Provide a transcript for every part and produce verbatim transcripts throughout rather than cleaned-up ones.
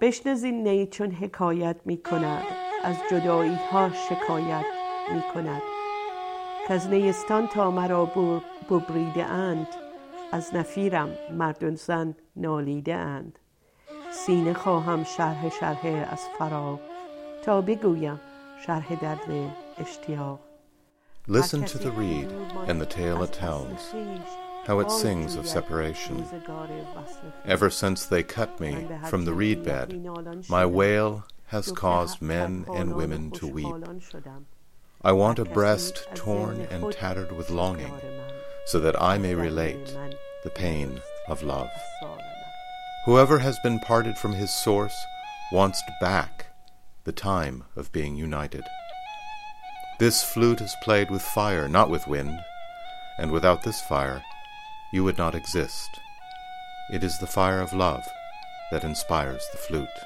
بشنزین نی چون حکایت می کند از جدایی ها شکایت می کند که از نیستان تا مرا ببریده اند از نفیرم مردن زن نالیده اند سینه خواهم شرح شرح از فراق تا بگویم شرح درد اشتیاق. Listen to the reed and the tale it tells, how it sings of separation. Ever since they cut me from the reed bed, my wail has caused men and women to weep. I want a breast torn and tattered with longing, so that I may relate the pain of love. Whoever has been parted from his source wants back the time of being united. This flute is played with fire, not with wind, and without this fire, you would not exist. It is the fire of love that inspires the flute.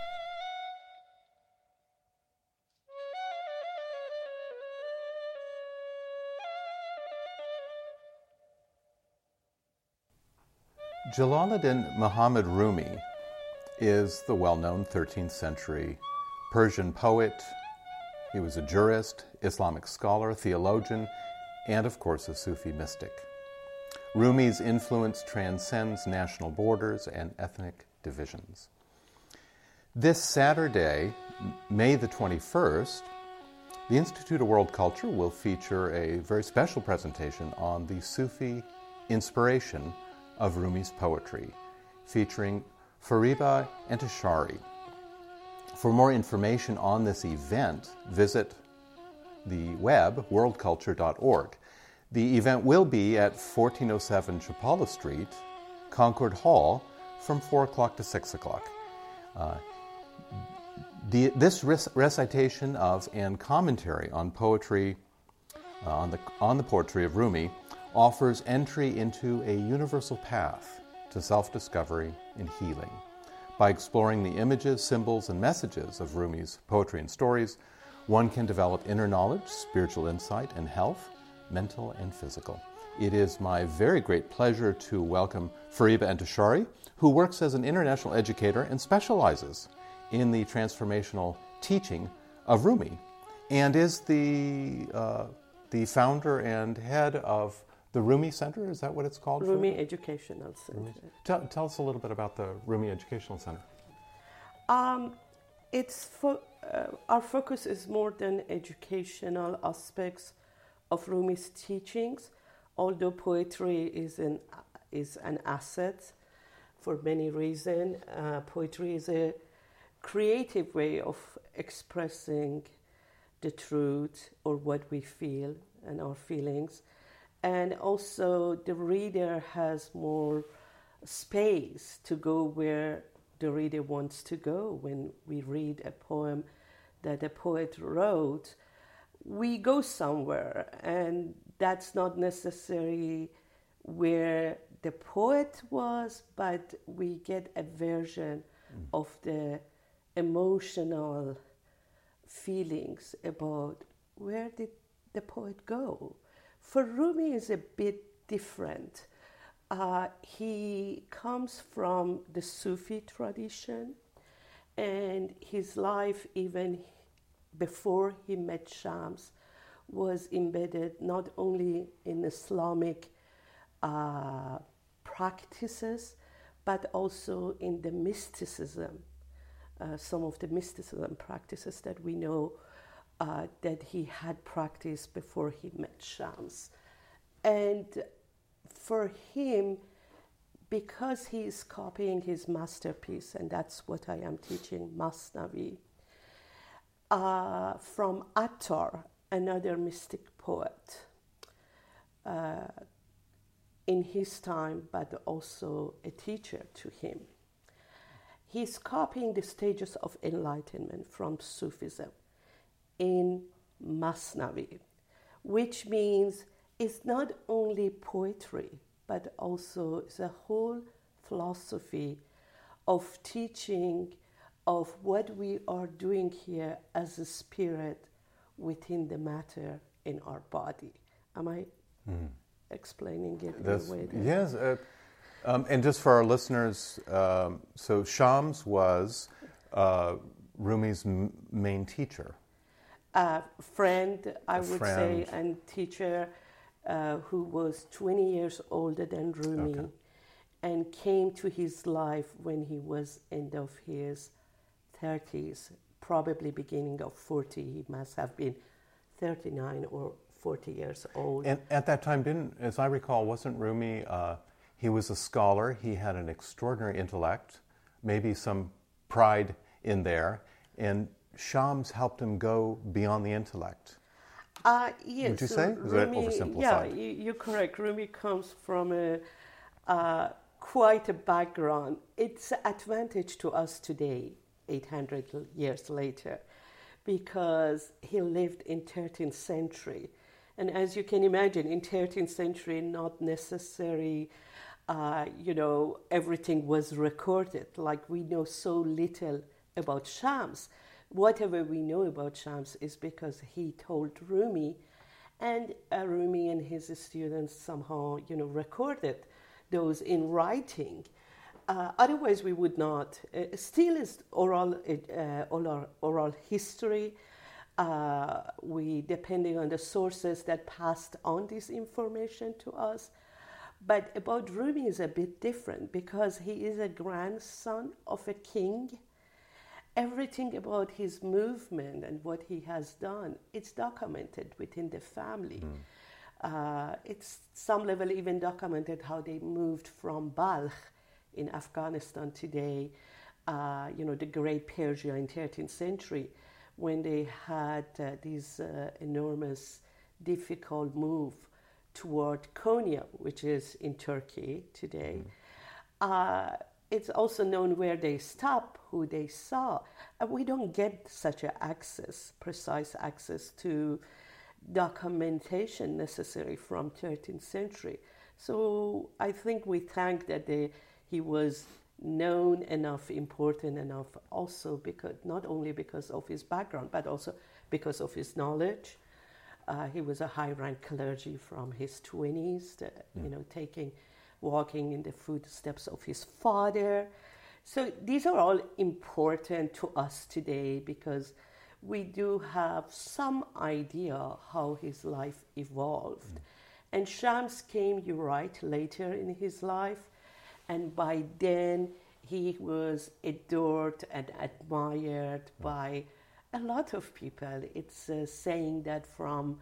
Jalaluddin Muhammad Rumi is the well-known thirteenth century Persian poet. He was a jurist, Islamic scholar, theologian, and of course a Sufi mystic. Rumi's influence transcends national borders and ethnic divisions. This Saturday, May the twenty-first, the Institute of World Culture will feature a very special presentation on the Sufi inspiration of Rumi's poetry, featuring Fariba Enteshari. For more information on this event, visit the web, world culture dot org. The event will be at fourteen oh seven Chapala Street, Concord Hall, from four o'clock to six o'clock. Uh, the, this rec- recitation of and commentary on poetry, uh, on, the, on the poetry of Rumi, offers entry into a universal path to self-discovery and healing. By exploring the images, symbols, and messages of Rumi's poetry and stories, one can develop inner knowledge, spiritual insight, and health, mental and physical. It is my very great pleasure to welcome Fariba Enteshari, who works as an international educator and specializes in the transformational teaching of Rumi, and is the uh, the founder and head of the Rumi Center. Is that what it's called? Rumi Educational Center. Rumi. Tell, tell us a little bit about the Rumi Educational Center. Um, it's fo- uh, our focus is more than educational aspects of Rumi's teachings, although poetry is an is an asset for many reasons. Uh, poetry is a creative way of expressing the truth or what we feel and our feelings. And also the reader has more space to go where the reader wants to go. When we read a poem that a poet wrote, we go somewhere, and that's not necessarily where the poet was, but we get a version mm. of the emotional feelings about where did the poet go. For Rumi is a bit different. Uh, he comes from the Sufi tradition, and his life, even before he met Shams, was embedded not only in Islamic uh, practices, but also in the mysticism, uh, some of the mysticism practices that we know uh, that he had practiced before he met Shams. And for him, because he is copying his masterpiece, and that's what I am teaching, Masnavi, uh, from Attar, another mystic poet uh, in his time, but also a teacher to him. He's copying the stages of enlightenment from Sufism in Masnavi, which means it's not only poetry, but also it's a whole philosophy of teaching of what we are doing here as a spirit within the matter in our body. Am I mm. explaining it That's, in a way? That yes. Uh, um, and just for our listeners, um, so Shams was uh, Rumi's m- main teacher? A friend, I A would friend. say, and teacher uh, who was twenty years older than Rumi, Okay. and came to his life when he was end of his thirties, probably beginning of forty. He must have been thirty-nine or forty years old. And at that time, didn't, as I recall, wasn't Rumi, uh, he was a scholar, he had an extraordinary intellect, maybe some pride in there, and Shams helped him go beyond the intellect. Uh, yes. Would you so say? Is that Rumi- oversimplified? Yeah, you, you're correct. Rumi comes from a uh, quite a background. It's an advantage to us today, eight hundred years later, because he lived in thirteenth century. And as you can imagine, in thirteenth century, not necessary, uh, you know, everything was recorded. Like we know so little about Shams. Whatever we know about Shams is because he told Rumi, and uh, Rumi and his students somehow, you know, recorded those in writing. Uh, otherwise, we would not. Uh, still, is oral, uh, oral, oral history. Uh, we, depending on the sources that passed on this information to us. But about Rumi is a bit different because he is a grandson of a king. Everything about his movement and what he has done, it's documented within the family. Mm. Uh, it's some level even documented how they moved from Balkh in Afghanistan today, uh, you know, the great Persia in thirteenth century, when they had uh, this uh, enormous, difficult move toward Konya, which is in Turkey today. Mm. Uh, It's also known where they stopped, who they saw. And we don't get such a access, precise access to documentation necessary from thirteenth century. So I think we thank that they, he was known enough, important enough, also because not only because of his background, but also because of his knowledge. Uh, he was a high-rank clergy from his twenties, uh, mm. you know, taking. walking in the footsteps of his father. So these are all important to us today because we do have some idea how his life evolved. Mm. And Shams came, you're right, later in his life. And by then he was adored and admired mm. by a lot of people. It's uh, saying that from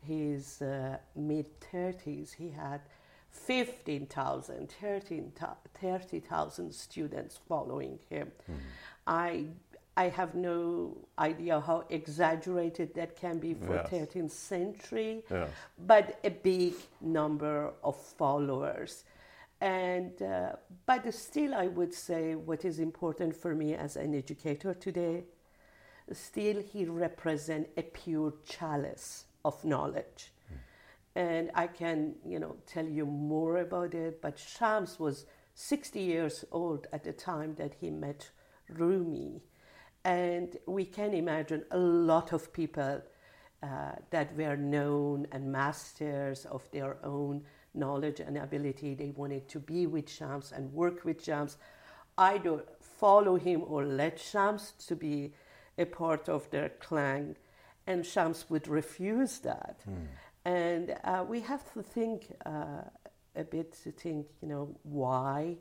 his uh, mid-thirties he had fifteen thousand, thirty thousand students following him. Mm. I I have no idea how exaggerated that can be for yes. thirteenth century, yes. but a big number of followers. And uh, but still, I would say what is important for me as an educator today, still he represents a pure chalice of knowledge. And I can, you know, tell you more about it, but Shams was sixty years old at the time that he met Rumi. And we can imagine a lot of people uh, that were known and masters of their own knowledge and ability. They wanted to be with Shams and work with Shams, either follow him or let Shams to be a part of their clan. And Shams would refuse that. Mm. And uh, we have to think uh, a bit to think, you know, why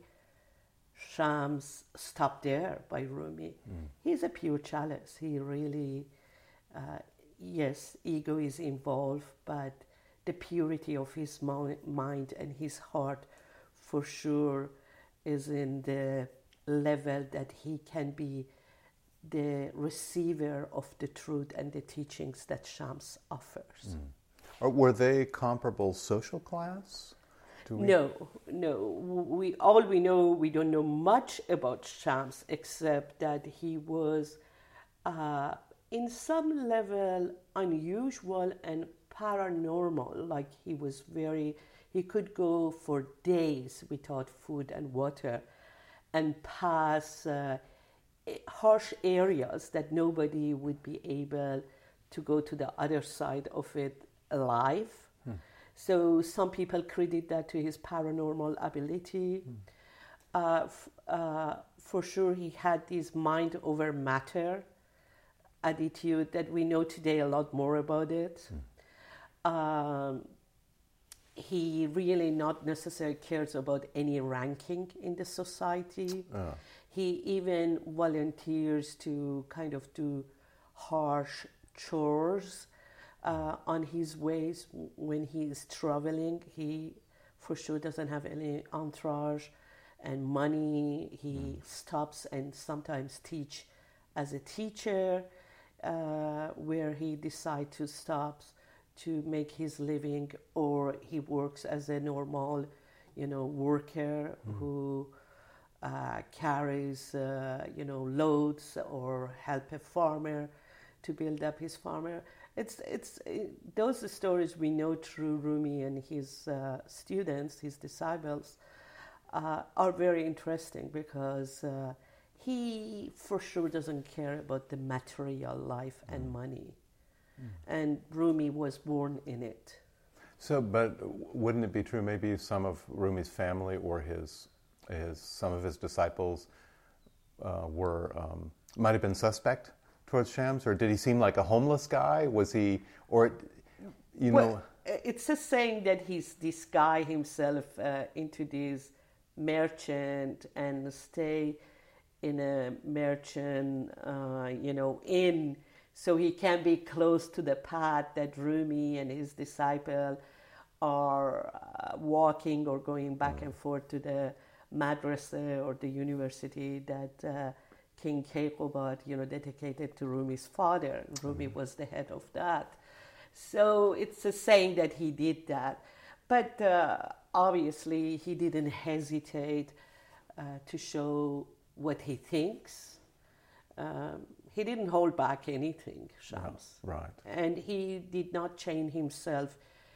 Shams stopped there by Rumi. Mm. He's a pure chalice. He really, uh, yes, ego is involved, but the purity of his mo- mind and his heart for sure is in the level that he can be the receiver of the truth and the teachings that Shams offers. Mm. Or were they comparable social class? Do we... No, no. We all we know, we don't know much about Shams except that he was, uh, in some level, unusual and paranormal. Like he was very, he could go for days without food and water, and pass uh, harsh areas that nobody would be able to go to the other side of it alive. Hmm. So some people credit that to his paranormal ability. Hmm. uh, f- uh, for sure he had this mind over matter attitude that we know today a lot more about it. Mm. Um, he really not necessarily cares about any ranking in the society. Oh. He even volunteers to kind of do harsh chores uh, on his ways when he is traveling. He for sure doesn't have any entourage and money. He mm. stops and sometimes teach as a teacher uh, where he decides to stop to make his living, or he works as a normal, you know, worker mm. who uh, carries, uh, you know, loads or help a farmer to build up his farmer. It's it's it, those stories we know through Rumi and his uh, students, his disciples, uh, are very interesting because uh, he for sure doesn't care about the material life mm. and money. And Rumi was born in it. So, but wouldn't it be true maybe some of Rumi's family or his, his some of his disciples uh, were um, might have been suspect towards Shams, or did he seem like a homeless guy? Was he, or you well, know? It's a saying that he's this guy himself uh, into this merchant and stay in a merchant, uh, you know, inn. So he can be close to the path that Rumi and his disciple are uh, walking or going back mm. and forth to the madrasa or the university that uh, King Kayqubad, you know, dedicated to Rumi's father. Rumi mm. was the head of that. So it's a saying that he did that. But uh, obviously he didn't hesitate uh, to show what he thinks. Um, He didn't hold back anything, Shams. Right. And he did not chain himself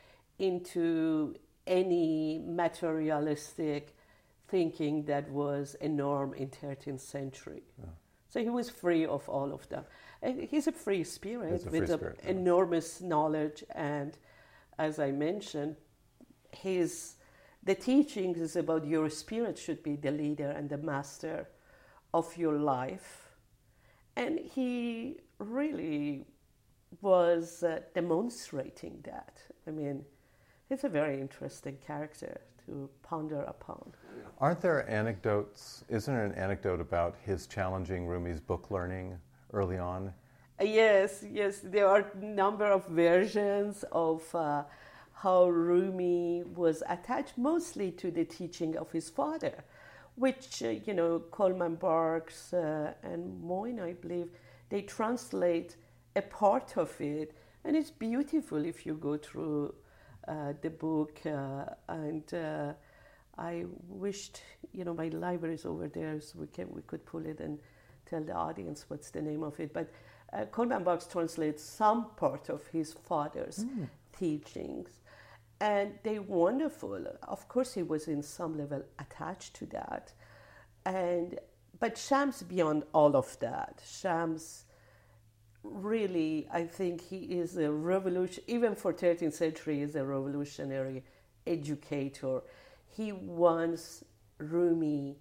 into any materialistic thinking that was a norm in thirteenth century. Yeah. So he was free of all of that. And he's a free spirit a with free spirit, a, yeah. enormous knowledge. And as I mentioned, his the teachings is about your spirit should be the leader and the master of your life. And he really was uh, demonstrating that. I mean, he's a very interesting character to ponder upon. Aren't there anecdotes? Isn't there an anecdote about his challenging Rumi's book learning early on? Uh, yes, yes. There are a number of versions of uh, how Rumi was attached mostly to the teaching of his father, which, uh, you know, Coleman Barks uh, and Moyne, I believe, they translate a part of it. And it's beautiful if you go through uh, the book. Uh, and uh, I wished, you know, my library is over there so we, can, we could pull it and tell the audience what's the name of it. But uh, Coleman Barks translates some part of his father's mm. teachings. And they're wonderful. Of course, he was in some level attached to that. And but Shams, beyond all of that, Shams really, I think he is a revolution, even for thirteenth century, is a revolutionary educator. He wants Rumi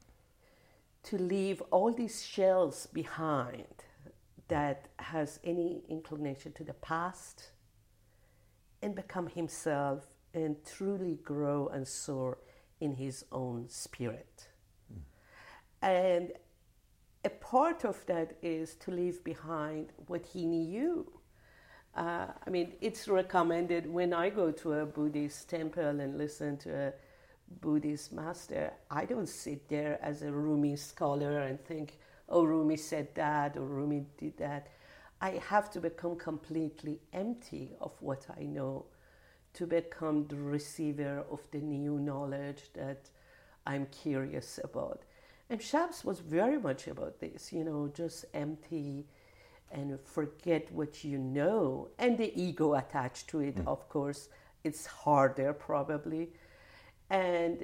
to leave all these shells behind that has any inclination to the past and become himself and truly grow and soar in his own spirit. Mm. And a part of that is to leave behind what he knew. Uh, I mean, it's recommended when I go to a Buddhist temple and listen to a Buddhist master, I don't sit there as a Rumi scholar and think, oh, Rumi said that or Rumi did that. I have to become completely empty of what I know to become the receiver of the new knowledge that I'm curious about. And Shams was very much about this, you know, just empty and forget what you know. And the ego attached to it, mm. of course, it's harder probably. And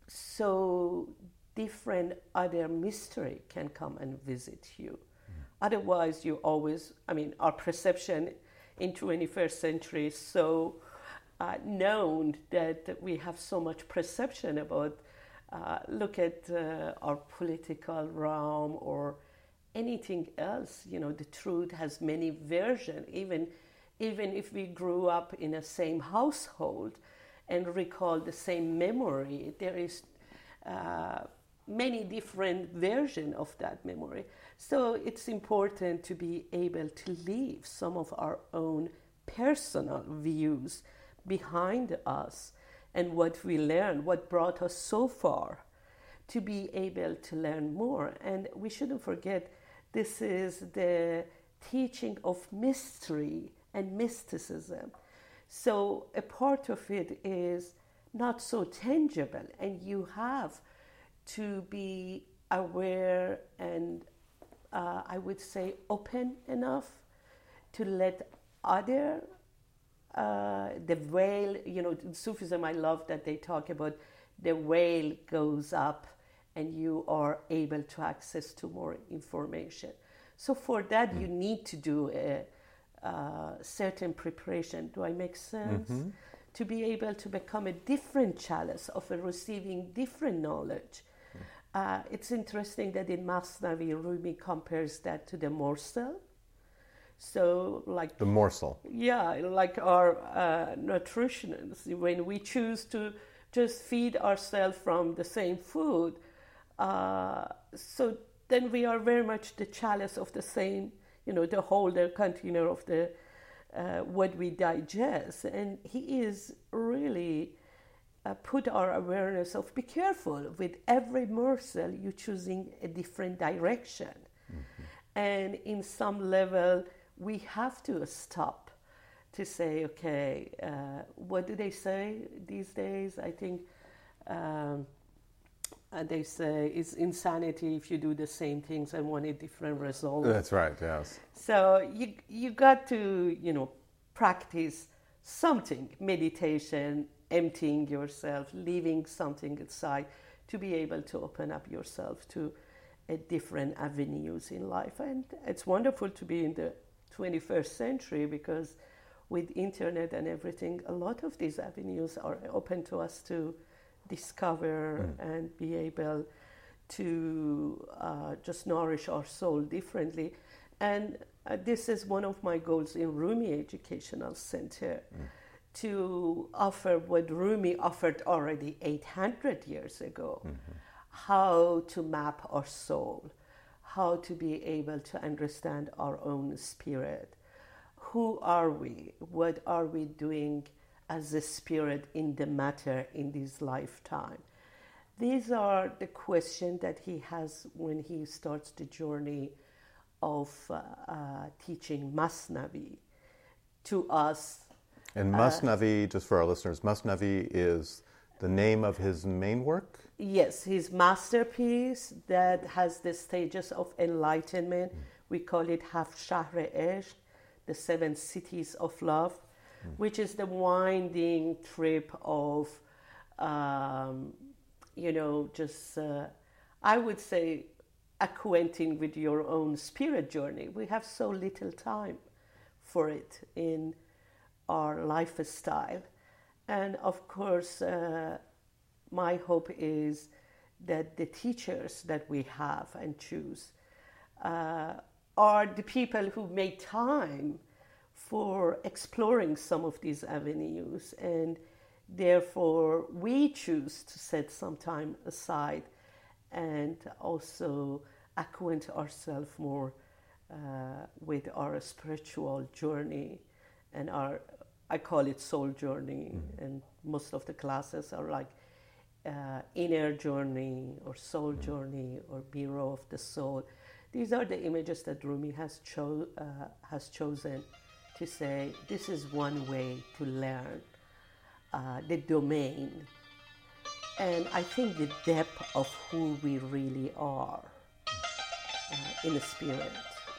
so different other mystery can come and visit you. Otherwise, you always, I mean, our perception in twenty-first century is so uh, known that we have so much perception about Uh, look at uh, our political realm or anything else. You know, the truth has many versions. Even, even if we grew up in the same household and recall the same memory, there is uh, many different versions of that memory. So it's important to be able to leave some of our own personal views behind us and what we learned, what brought us so far, to be able to learn more. And we shouldn't forget, this is the teaching of mystery and mysticism. So a part of it is not so tangible, and you have to be aware and uh, I would say open enough to let other uh, the veil, you know, in Sufism, I love that they talk about the veil goes up and you are able to access to more information. So for that, mm. you need to do a, a certain preparation. Do I make sense? Mm-hmm. To be able to become a different chalice of a receiving different knowledge. Mm. Uh, it's interesting that in Masnavi, Rumi compares that to the morsel. So, like the morsel, yeah, like our uh, nutritionists, when we choose to just feed ourselves from the same food, uh, so then we are very much the chalice of the same, you know, the holder, container of the uh, what we digest. And he is really uh, put our awareness of be careful with every morsel. You're choosing a different direction, mm-hmm. and in some level, we have to stop to say, okay, uh, what do they say these days? I think um, they say it's insanity if you do the same things and want a different result. That's right, yes. So you you got to, you know, practice something, meditation, emptying yourself, leaving something aside to be able to open up yourself to a different avenues in life. And it's wonderful to be in the twenty-first century, because with internet and everything, a lot of these avenues are open to us to discover mm. and be able to uh, just nourish our soul differently. And uh, this is one of my goals in Rumi Educational Center, mm. to offer what Rumi offered already eight hundred years ago, mm-hmm. how to map our soul, how to be able to understand our own spirit. Who are we? What are we doing as a spirit in the matter in this lifetime? These are the questions that he has when he starts the journey of uh, uh, teaching Masnavi to us. And Masnavi, uh, just for our listeners, Masnavi is the name of his main work? Yes, his masterpiece that has the stages of enlightenment. Mm. We call it Haft Shahr-e Ishq, the seven cities of love, mm. which is the winding trip of, um, you know, just, uh, I would say, acquainting with your own spirit journey. We have so little time for it in our lifestyle. And of course, uh, my hope is that the teachers that we have and choose uh, are the people who make time for exploring some of these avenues, and therefore we choose to set some time aside and also acquaint ourselves more uh, with our spiritual journey and our, I call it soul journey, mm-hmm. and most of the classes are like uh, inner journey or soul mm-hmm. journey or bureau of the soul. These are the images that Rumi has, cho- uh, has chosen to say this is one way to learn uh, the domain. And I think the depth of who we really are uh, in the spirit.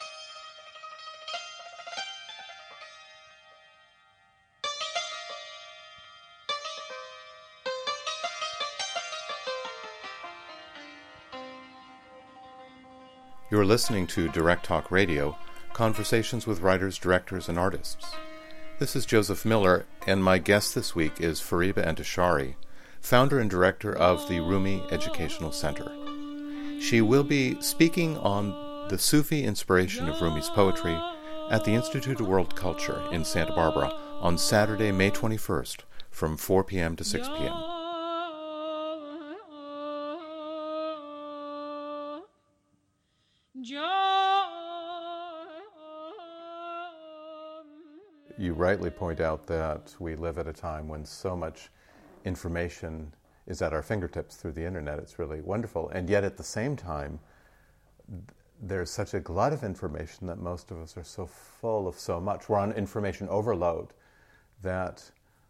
You're listening to Direct Talk Radio, conversations with writers, directors, and artists. This is Joseph Miller, and my guest this week is Fariba Intishari, founder and director of the Rumi Educational Center. She will be speaking on the Sufi inspiration of Rumi's poetry at the Institute of World Culture in Santa Barbara on Saturday, May twenty-first, from four p.m. to six p.m. You rightly point out that we live at a time when so much information is at our fingertips through the internet. It's really wonderful. And yet at the same time, there's such a glut of information that most of us are so full of so much. We're on information overload that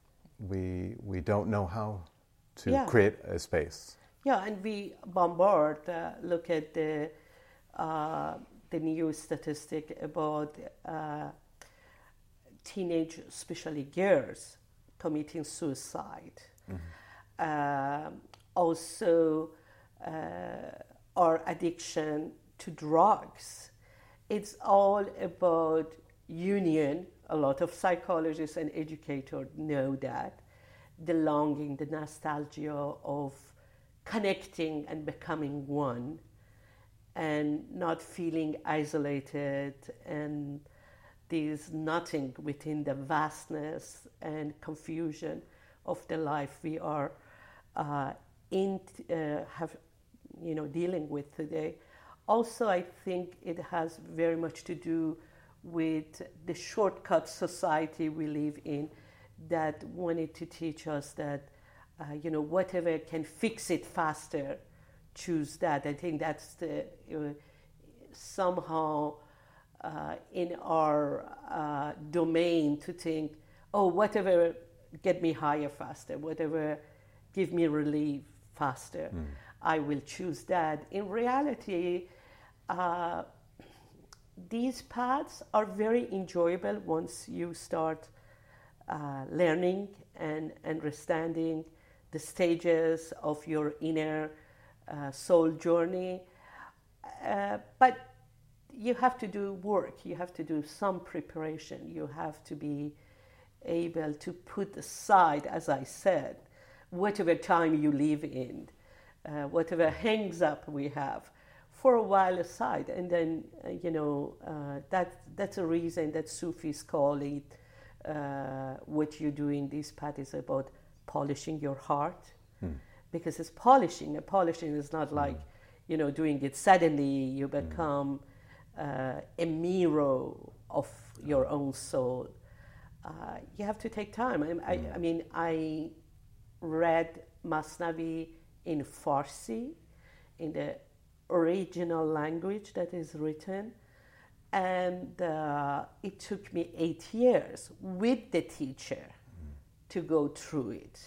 we we don't know how to yeah. create a space. Yeah, and we bombard, uh, look at the, uh, the new statistic about uh, teenage, especially girls, committing suicide. Mm-hmm. Uh, also, uh, our addiction to drugs. It's all about union. A lot of psychologists and educators know that. The longing, the nostalgia of connecting and becoming one and not feeling isolated, and there's nothing within the vastness and confusion of the life we are uh, in uh, have you know dealing with today. Also, I think it has very much to do with the shortcut society we live in, that wanted to teach us that uh, you know whatever can fix it faster, choose that. I think that's the uh, somehow uh, in our uh, domain to think, oh, whatever get me higher faster, whatever give me relief faster, mm. I will choose that. In reality, uh, these paths are very enjoyable once you start uh, learning and understanding the stages of your inner uh, soul journey. Uh, but you have to do work, you have to do some preparation, you have to be able to put aside, as I said, whatever time you live in, uh, whatever hangs up we have, for a while aside. And then, uh, you know, uh, that that's a reason that Sufis call it, uh, what you do in this path is about polishing your heart. Hmm. Because it's polishing. And polishing is not like, hmm. you know, doing it suddenly, you become hmm. uh, a mirror of your own soul. Uh, you have to take time. I, I, I mean, I read Masnavi in Farsi, in the original language that is written, and uh, it took me eight years with the teacher mm. to go through it.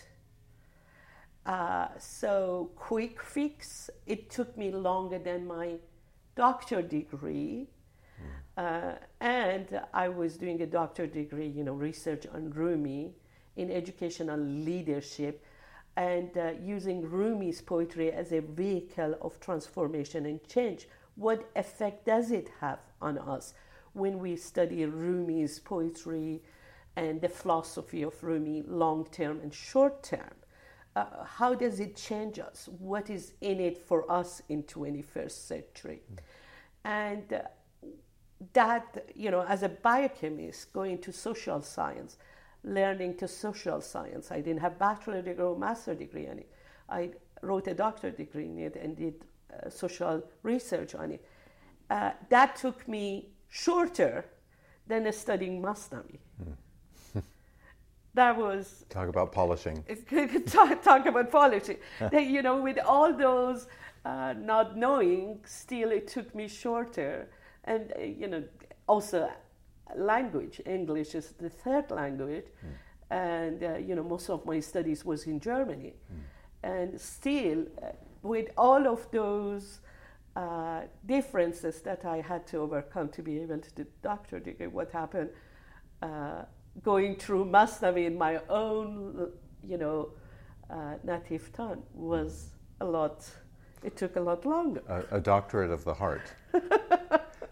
Uh, so quick fix, it took me longer than my doctor degree. Uh, and I was doing a doctor degree, you know, research on Rumi in educational leadership, and uh, using Rumi's poetry as a vehicle of transformation and change. What effect does it have on us when we study Rumi's poetry and the philosophy of Rumi long term and short term? Uh, how does it change us? What is in it for us in twenty-first century? Mm. And uh, that, you know, as a biochemist, going to social science, learning to social science. I didn't have bachelor degree or master degree in it. I wrote a doctor degree in it and did uh, social research on it. Uh, that took me shorter than studying Masnavi. Mm. That was... Talk about polishing. talk, talk about polishing. That, you know, with all those uh, not knowing, still it took me shorter. And, uh, you know, also language. English is the third language. Mm. And, uh, you know, most of my studies was in Germany. Mm. And still, uh, with all of those uh, differences that I had to overcome to be able to do doctor degree, what happened, uh, going through Masnavi in my own, you know, uh, native tongue was a lot, it took a lot longer. A, a doctorate of the heart.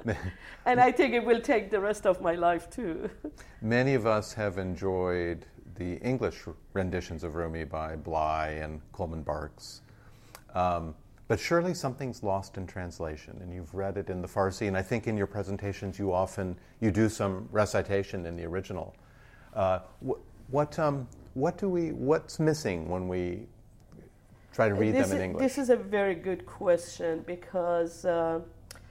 And I think it will take the rest of my life too. Many of us have enjoyed the English renditions of Rumi by Bly and Coleman Barks. Um, but surely something's lost in translation, and you've read it in the Farsi, and I think in your presentations you often, you do some recitation in the original. Uh, wh- what, um, what do we, what's missing when we try to read this them in is, English? This is a very good question, because uh,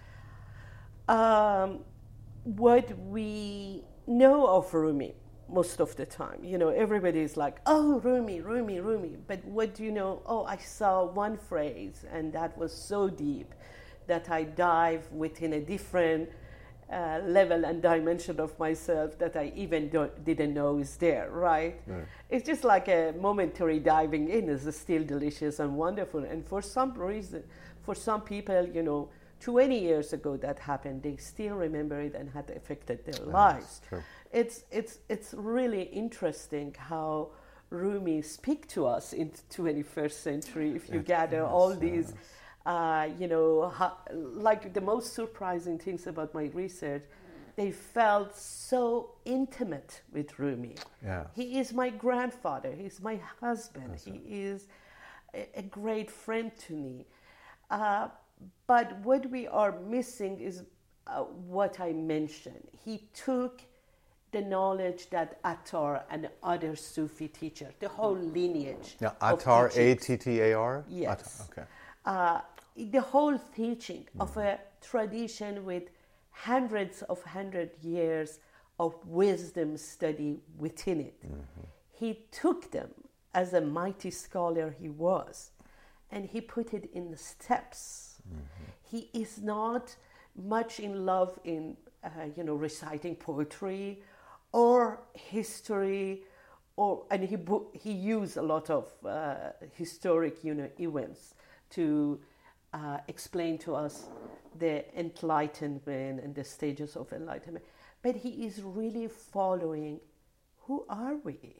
um, what we know of Rumi most of the time, you know, everybody is like, oh, Rumi, Rumi, Rumi. But what do you know? Oh, I saw one phrase, and that was so deep that I dive within a different uh, level and dimension of myself that I even don't, didn't know is there, right? right? It's just like a momentary diving in is still delicious and wonderful. And for some reason, for some people, you know, twenty years ago that happened, they still remember it and had affected their yeah, lives. True. It's it's it's really interesting how Rumi speak to us in the twenty-first century. If you it gather is, all these, yes. uh, you know, how, like the most surprising things about my research, they felt so intimate with Rumi. Yes. He is my grandfather. He's my husband. Yes, he is a, a great friend to me. Uh, but what we are missing is uh, what I mentioned. He took the knowledge that Attar and other Sufi teachers, the whole lineage. Now, Attar, A T T A R? Yes. Attar, okay. Uh, the whole teaching mm-hmm. of a tradition with hundreds of hundred years of wisdom study within it. Mm-hmm. He took them as a mighty scholar he was, and he put it in the steps. Mm-hmm. He is not much in love in, uh, you know, reciting poetry or history, or and he he used a lot of uh, historic, you know, events to uh, explain to us the enlightenment and the stages of enlightenment. But he is really following, who are we?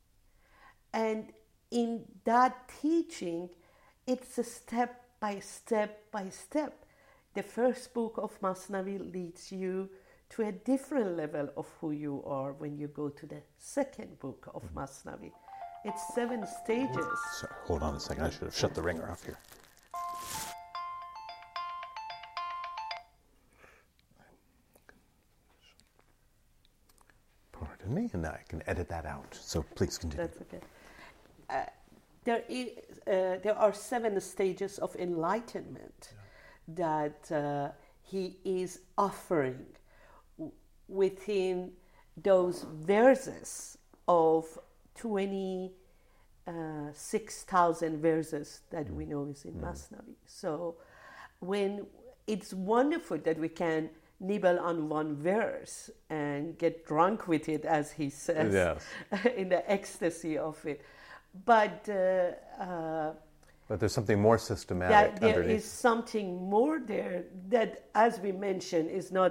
And in that teaching, it's a step by step by step. The first book of Masnavi leads you to a different level of who you are when you go to the second book of Masnavi. It's seven stages. Sorry, hold on a second. I should have shut the ringer off here. Pardon me, and I can edit that out. So please continue. That's okay. Uh, there is, uh, there are seven stages of enlightenment yeah. that uh, he is offering w- within those verses of twenty-six thousand verses that we know is in mm. Masnavi. So when it's wonderful that we can nibble on one verse and get drunk with it, as he says, yes. in the ecstasy of it. But uh, uh, but there's something more systematic that there underneath. is something more there that, as we mentioned, is not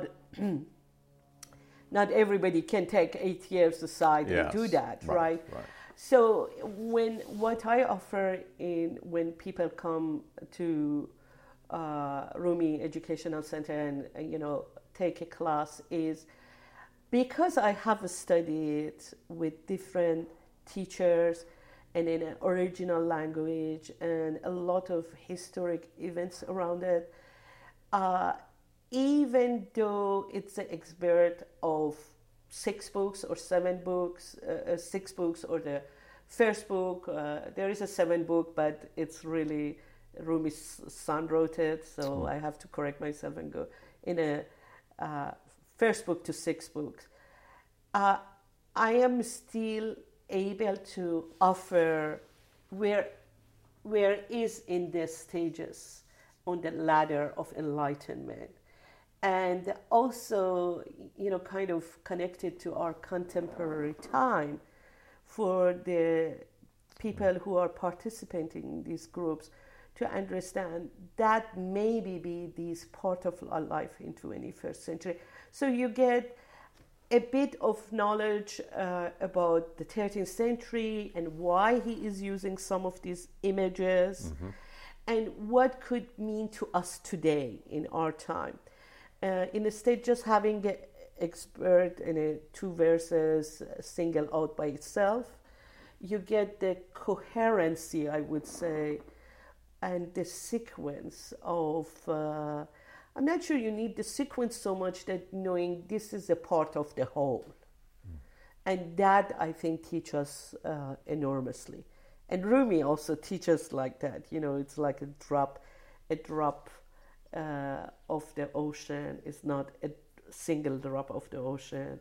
not everybody can take eight years aside yes. and do that, right, right? right? So when what I offer in when people come to uh, Rumi Educational Center and uh, you know take a class is because I have studied with different teachers and in an original language and a lot of historic events around it. Uh, even though it's an expert of six books or seven books, uh, six books or the first book, uh, there is a seven book, but it's really Rumi's son wrote it, so I have to correct myself and go in a uh, first book to six books. Uh, I am still able to offer where where is in the stages on the ladder of enlightenment, and also you know kind of connected to our contemporary time for the people who are participating in these groups to understand that maybe be this part of our life in twenty-first century. So you get a bit of knowledge uh, about the thirteenth century and why he is using some of these images mm-hmm. and what could mean to us today in our time. Uh, instead, just having an expert in a two verses single out by itself, you get the coherency, I would say, and the sequence of, uh, I'm not sure you need the sequence so much that knowing this is a part of the whole. Mm. And that, I think, teaches uh, enormously. And Rumi also teaches like that. You know, it's like a drop, a drop uh, of the ocean is not a single drop of the ocean.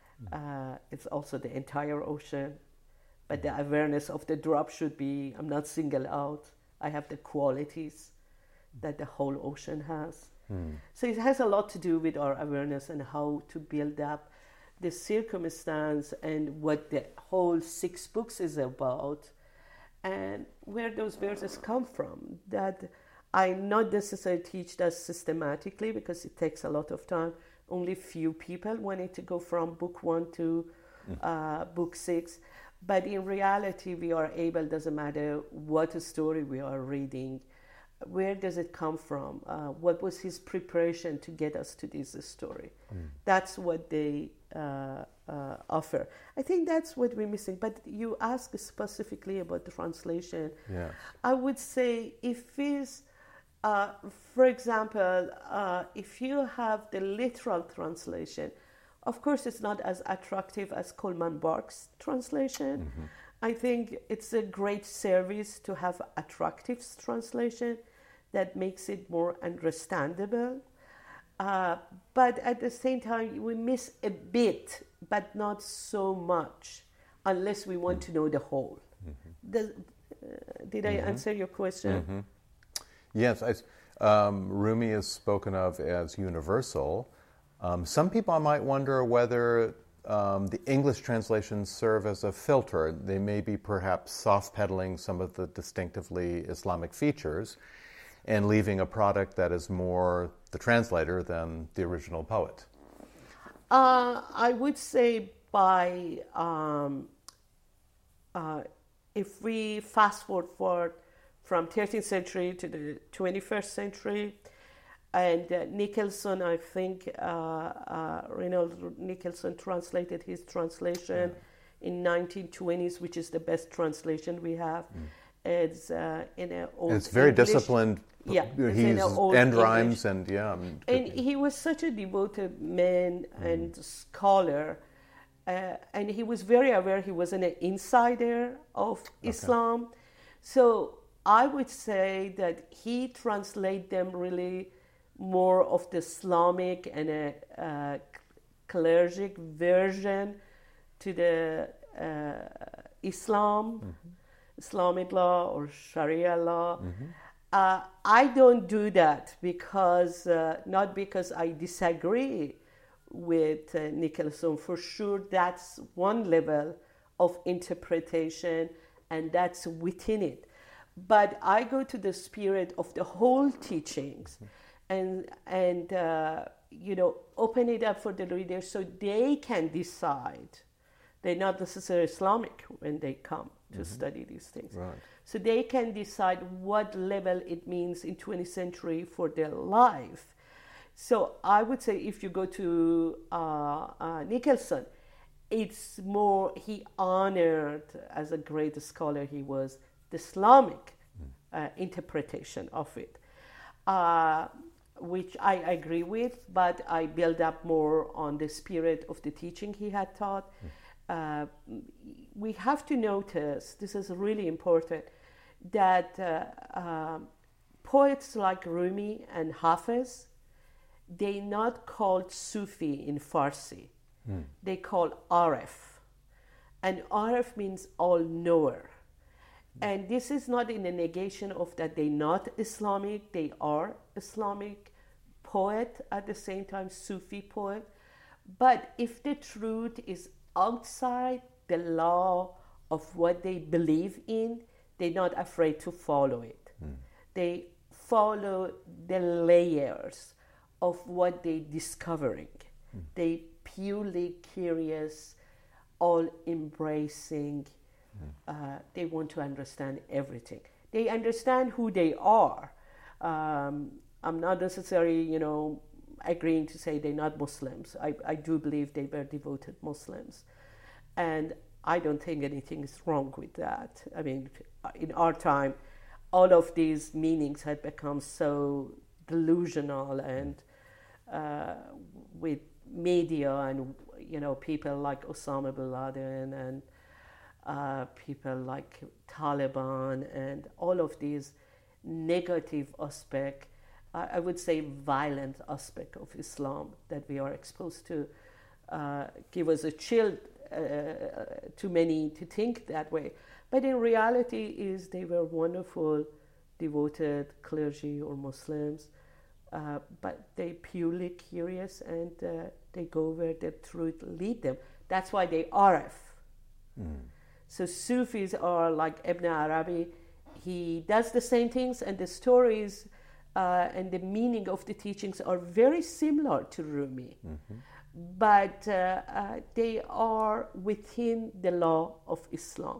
Mm. Uh, it's also the entire ocean. But the awareness of the drop should be, I'm not single out. I have the qualities that the whole ocean has. Mm. So it has a lot to do with our awareness and how to build up the circumstance and what the whole six books is about and where those verses come from. That I not necessarily teach that systematically because it takes a lot of time. Only few people wanted to go from book one to mm. uh, book six. But in reality, we are able, doesn't matter what story we are reading, where does it come from? Uh, what was his preparation to get us to this story? Mm. That's what they uh, uh, offer. I think that's what we're missing. But you ask specifically about the translation. Yeah. I would say if is, uh, for example, uh, if you have the literal translation, of course, it's not as attractive as Coleman Barks' translation. Mm-hmm. I think it's a great service to have attractive translation that makes it more understandable. Uh, but at the same time, we miss a bit, but not so much, unless we want mm-hmm. to know the whole. Mm-hmm. Does, uh, did mm-hmm. I answer your question? Mm-hmm. Yes, I, um, Rumi is spoken of as universal. Um, some people might wonder whether um, the English translations serve as a filter. They may be perhaps soft-pedaling some of the distinctively Islamic features and leaving a product that is more the translator than the original poet. Uh, I would say by, um, uh, if we fast forward, forward from thirteenth century to the twenty-first century, and uh, Nicholson, I think, uh, uh, Reynold Nicholson translated his translation yeah. in nineteen twenties, which is the best translation we have. Mm. It's uh, in an old It's very English. disciplined. Yeah, he uses end rhymes and yeah. And, and he was such a devoted man mm. and scholar, uh, and he was very aware he was an insider of okay. Islam. So I would say that he translated them really more of the Islamic and a uh, cleric version to the uh, Islam, mm-hmm. Islamic law or Sharia law. Mm-hmm. Uh, I don't do that because, uh, not because I disagree with uh, Nicholson. For sure, that's one level of interpretation and that's within it. But I go to the spirit of the whole teachings. Mm-hmm. and and uh, you know, open it up for the readers so they can decide. They're not necessarily Islamic when they come to mm-hmm. study these things. Right. So they can decide what level it means in twentieth century for their life. So I would say if you go to uh, uh, Nicholson, it's more, he honored, as a great scholar he was, the Islamic mm. uh, interpretation of it. Uh, which I agree with, but I build up more on the spirit of the teaching he had taught. Mm. Uh, we have to notice, this is really important, that uh, uh, poets like Rumi and Hafiz, they're not called Sufi in Farsi. Mm. They call Arif. And Arif means all-knower. And this is not in a negation of that they're not Islamic, they are Islamic poet, at the same time Sufi poet. But if the truth is outside the law of what they believe in, they're not afraid to follow it. Mm. They follow the layers of what they're discovering. Mm. They purely curious, all embracing. Uh, they want to understand everything. They understand who they are. Um, I'm not necessarily, you know, agreeing to say they're not Muslims. I, I do believe they were devoted Muslims. And I don't think anything is wrong with that. I mean, in our time, all of these meanings had become so delusional, and uh, with media and, you know, people like Osama bin Laden and uh, people like Taliban and all of these negative aspect, uh, I would say violent aspect of Islam that we are exposed to, uh, give us a chill uh, to many to think that way. But in reality is they were wonderful, devoted clergy or Muslims, uh, but they purely curious, and uh, they go where the truth lead them. That's why they Arif. Mm. So Sufis are like Ibn Arabi. He does the same things, and the stories uh, and the meaning of the teachings are very similar to Rumi. Mm-hmm. But uh, uh, they are within the law of Islam.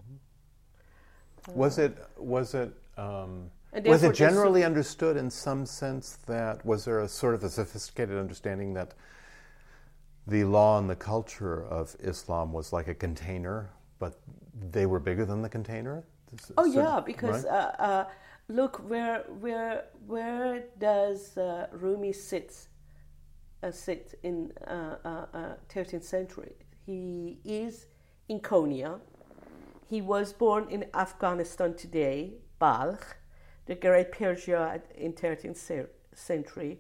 Mm-hmm. Uh, was it was it um, was it generally so understood in some sense that was there a sort of a sophisticated understanding that the law and the culture of Islam was like a container, but they were bigger than the container? Oh yeah, because right? uh, uh, look where where where does uh, Rumi sit? Uh, sit in uh, uh, uh, thirteenth century. He is in Konya. He was born in Afghanistan today, Balkh, the great Persia in thirteenth century.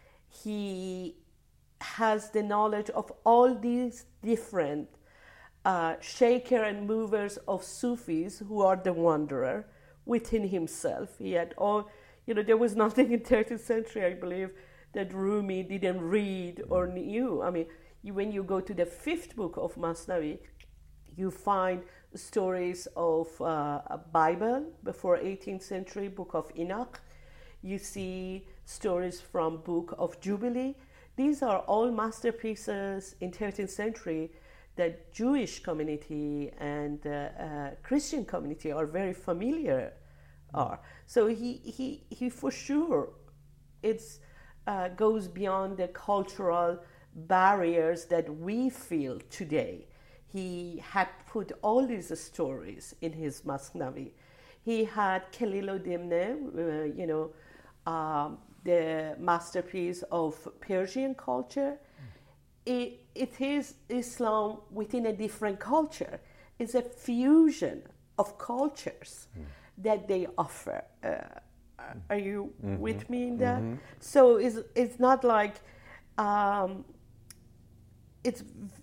He has the knowledge of all these different uh, shaker and movers of Sufis who are the wanderer within himself. He had all, you know, there was nothing in thirteenth century, I believe, that Rumi didn't read or knew. I mean, you, when you go to the fifth book of Masnavi, you find stories of uh, a Bible before eighteenth century, book of Enoch. You see stories from book of Jubilee. These are all masterpieces in thirteenth century that Jewish community and uh, uh, Christian community are very familiar are. So he, he, he for sure, it's uh, goes beyond the cultural barriers that we feel today. He had put all these stories in his Masnavi. He had Khalil-ud-Dimne, uh, you know, um, the masterpiece of Persian culture. It, it is Islam within a different culture. It's a fusion of cultures mm. that they offer. Uh, are you mm-hmm. with me in that? Mm-hmm. So it's, it's not like, um, it's,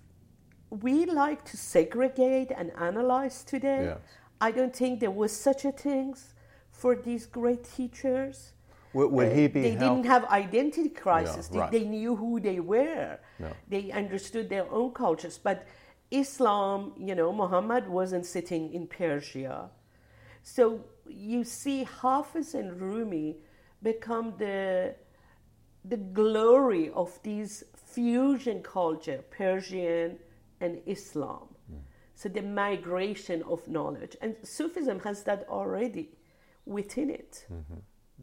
we like to segregate and analyze today. Yes. I don't think there was such a thing for these great teachers. Would, would he be They help? didn't have identity crisis. Yeah, right. they, they knew who they were. No. They understood their own cultures. But Islam, you know, Muhammad wasn't sitting in Persia. So you see Hafiz and Rumi become the, the glory of these fusion culture, Persian and Islam. Mm. So the migration of knowledge. And Sufism has that already within it. Mm-hmm.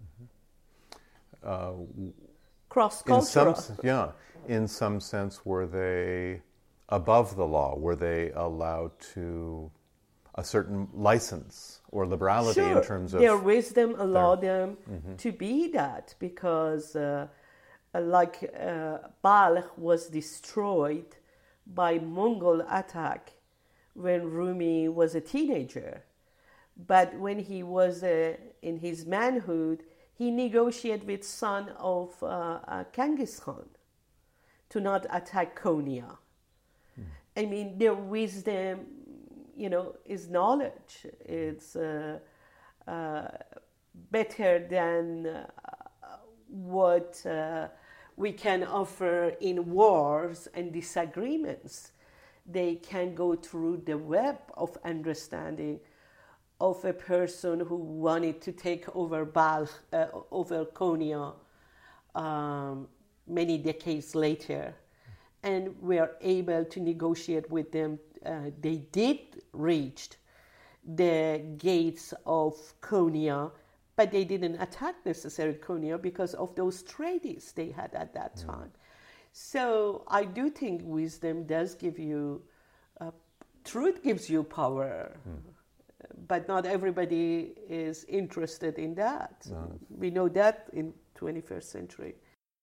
Uh, Cross-cultural. In some, yeah. In some sense, were they above the law? Were they allowed to a certain license or liberality sure. in terms of their wisdom allowed their, them mm-hmm. to be that, because uh, like uh, Balkh was destroyed by Mongol attack when Rumi was a teenager. But when he was uh, in his manhood, he negotiated with son of uh, uh, Genghis Khan to not attack Konya. Mm. I mean, their wisdom, you know, is knowledge. It's uh, uh, better than uh, what uh, we can offer in wars and disagreements. They can go through the web of understanding of a person who wanted to take over Balkh, uh, over Konya um, many decades later. And we are able to negotiate with them. Uh, they did reach the gates of Konya, but they didn't attack necessarily Konya because of those treaties they had at that time. Mm. So I do think wisdom does give you uh, truth gives you power. Mm. But not everybody is interested in that. No. We know that in twenty-first century.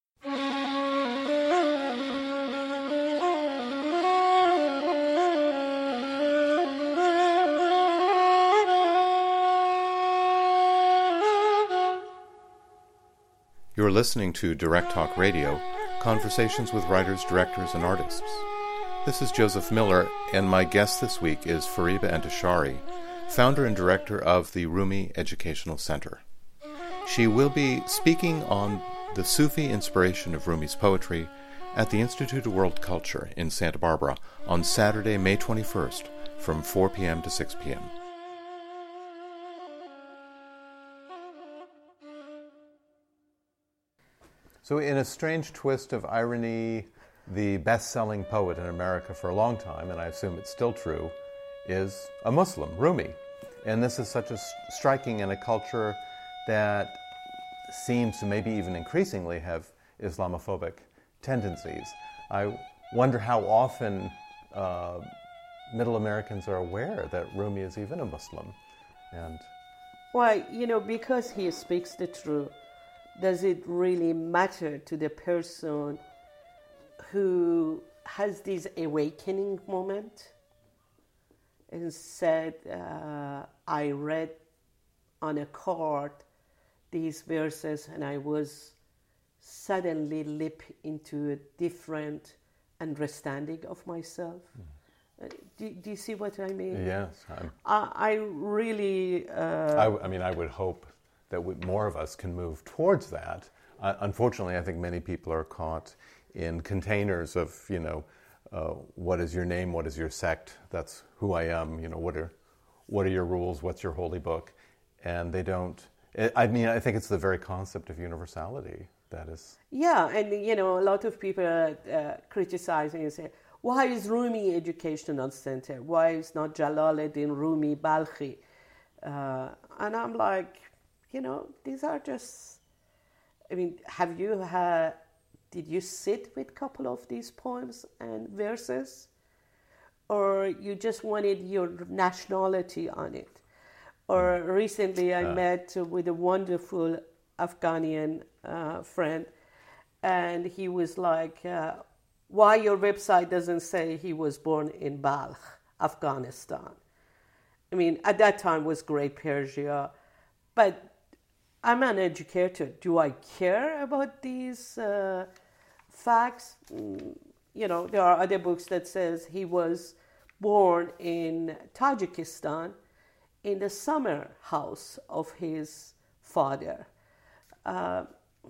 You're listening to Direct Talk Radio, conversations with writers, directors, and artists. This is Joseph Miller, and my guest this week is Fariba Entashari, founder and director of the Rumi Educational Center. She will be speaking on the Sufi inspiration of Rumi's poetry at the Institute of World Culture in Santa Barbara on Saturday, May twenty-first, from four p.m. to six p.m. So in a strange twist of irony, the best-selling poet in America for a long time, and I assume it's still true, is a Muslim, Rumi. And this is such a striking in a culture that seems to maybe even increasingly have Islamophobic tendencies. I wonder how often uh, Middle Americans are aware that Rumi is even a Muslim. And well, you know, because he speaks the truth, does it really matter to the person who has this awakening moment and said, uh, I read on a card these verses and I was suddenly leap into a different understanding of myself? Mm. Uh, do, do you see what I mean? Yes. I, I really... Uh, I, I mean, I would hope that we, more of us can move towards that. Uh, unfortunately, I think many people are caught in containers of, you know, uh, what is your name, what is your sect, that's who I am, you know, what are what are your rules, what's your holy book, and they don't, I mean, I think it's the very concept of universality that is... Yeah, and, you know, a lot of people are uh, criticizing and say, why is Rumi Educational Center? Why is not Jalaluddin Rumi Balkhi? Uh, and I'm like, you know, these are just, I mean, have you had, did you sit with a couple of these poems and verses? Or you just wanted your nationality on it? Or recently I uh. met with a wonderful Afghanian uh, friend, and he was like, uh, why your website doesn't say he was born in Balkh, Afghanistan? I mean, at that time was Great Persia, but I'm an educator. Do I care about these uh, facts? Mm, you know, there are other books that says he was born in Tajikistan in the summer house of his father. Uh,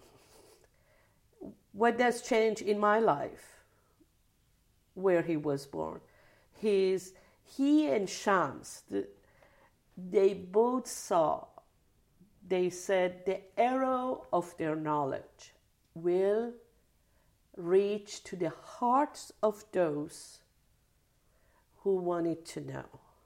what does change in my life where he was born? His, he and Shams, the, they both saw, they said the arrow of their knowledge will reach to the hearts of those who wanted to know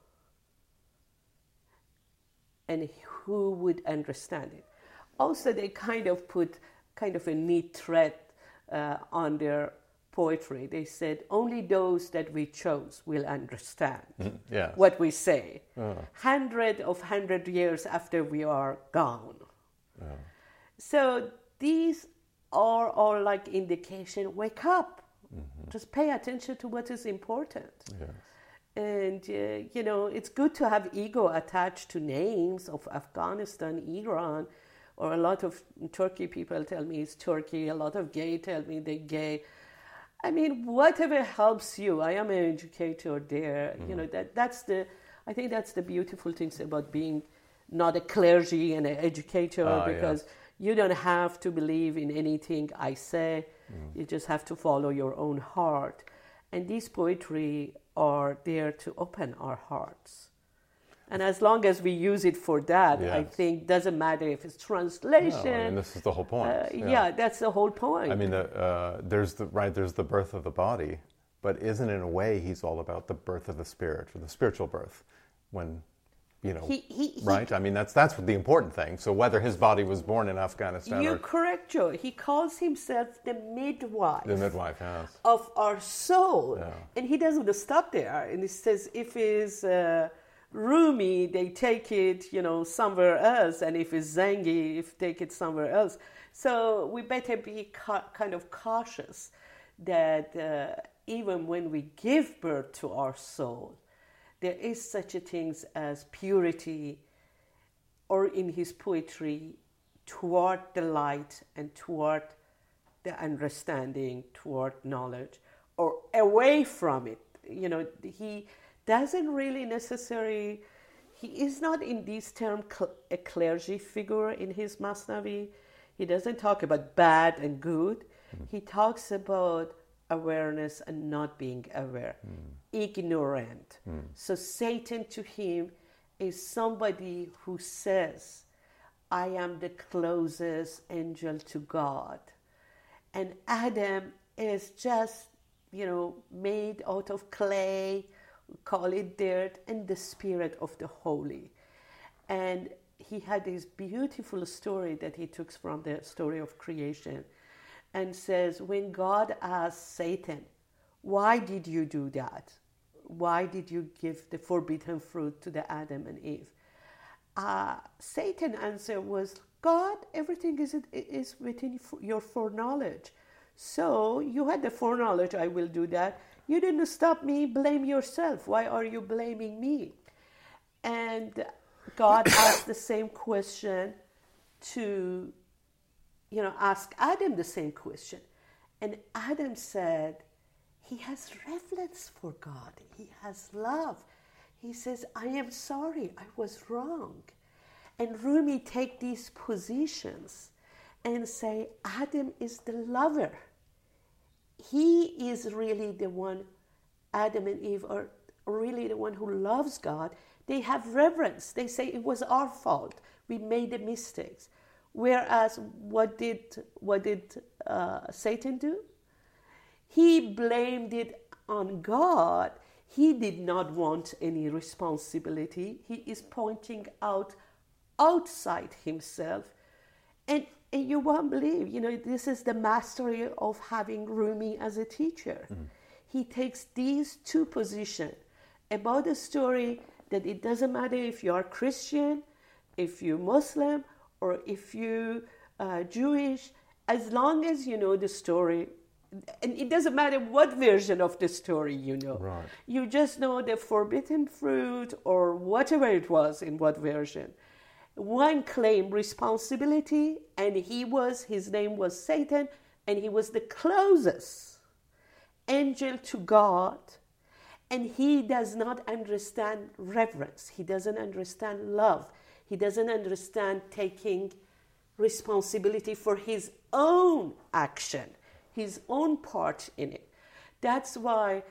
and who would understand it. Also, they kind of put kind of a neat thread uh, on their poetry. They said, only those that we chose will understand mm, yes. what we say. Oh. Hundred of hundred years after we are gone. Oh. So these are all like indication, wake up. Mm-hmm. Just pay attention to what is important. Yes. And, uh, you know, it's good to have ego attached to names of Afghanistan, Iran, or a lot of Turkey people tell me it's Turkey, a lot of gay tell me they're gay. I mean, whatever helps you. I am an educator there. Mm. You know, that that's the, I think that's the beautiful things about being not a clergy and an educator, ah, because yes. you don't have to believe in anything I say. Mm. You just have to follow your own heart. And these poetry are there to open our hearts. And as long as we use it for that, yes. I think doesn't matter if it's translation. No, I mean, this is the whole point. Uh, yeah. yeah, that's the whole point. I mean, the, uh, there's the right. There's the birth of the body, but isn't in a way he's all about the birth of the spirit, or the spiritual birth, when you know, he, he, he, right? I mean, that's that's the important thing. So whether his body was born in Afghanistan You're or... correct, Joe. He calls himself the midwife. The midwife, yes. Of our soul. Yeah. And he doesn't stop there. And he says if it's uh, Rumi, they take it, you know, somewhere else. And if it's Zengi, if take it somewhere else. So we better be ca- kind of cautious that uh, even when we give birth to our soul, there is such a thing as purity, or in his poetry, toward the light and toward the understanding, toward knowledge, or away from it. You know, he doesn't really necessarily, he is not in this term a clergy figure in his Masnavi. He doesn't talk about bad and good. Mm. He talks about awareness and not being aware, mm. ignorant. Mm. So Satan to him is somebody who says, I am the closest angel to God. And Adam is just, you know, made out of clay, call it dirt, and the spirit of the holy. And he had this beautiful story that he took from the story of creation, and says, when God asked Satan, why did you do that? Why did you give the forbidden fruit to the Adam and Eve? Uh, Satan's answer was, God, everything is, is within your foreknowledge. So you had the foreknowledge, I will do that. You didn't stop me, blame yourself. Why are you blaming me? And God asked the same question to, you know, ask Adam the same question. And Adam said, he has reverence for God. He has love. He says, I am sorry, I was wrong. And Rumi take these positions and say, Adam is the lover. He is really the one, Adam and Eve are really the one who loves God. They have reverence. They say it was our fault. We made the mistakes. Whereas what did what did uh, Satan do? He blamed it on God. He did not want any responsibility. He is pointing out outside himself. And, and you won't believe, you know, this is the mastery of having Rumi as a teacher. Mm. He takes these two positions about the story that it doesn't matter if you are Christian, if you're Muslim, or if you're uh, Jewish, as long as you know the story. And it doesn't matter what version of the story you know. Right. You just know the forbidden fruit or whatever it was in what version. One claimed responsibility, and he was, his name was Satan, and he was the closest angel to God. And he does not understand reverence. He doesn't understand love. He doesn't understand taking responsibility for his own action, his own part in it. That's why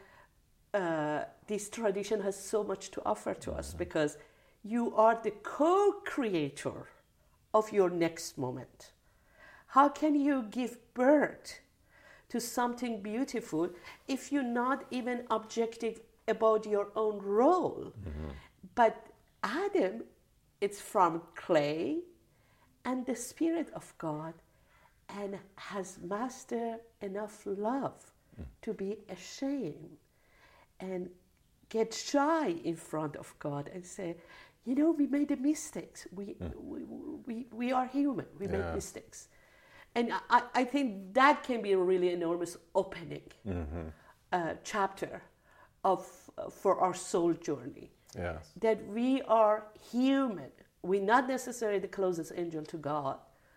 uh, this tradition has so much to offer to us, because you are the co-creator of your next moment. How can you give birth to something beautiful if you're not even objective about your own role? Mm-hmm. But Adam, it's from clay and the Spirit of God, and has mastered enough love mm. to be ashamed and get shy in front of God and say, you know, we made a mistakes. We, mm. we, we, we are human. We yeah. make mistakes. And I, I think that can be a really enormous opening mm-hmm. uh, chapter of uh, for our soul journey. Yes. That we are human. We're not necessarily the closest angel to God,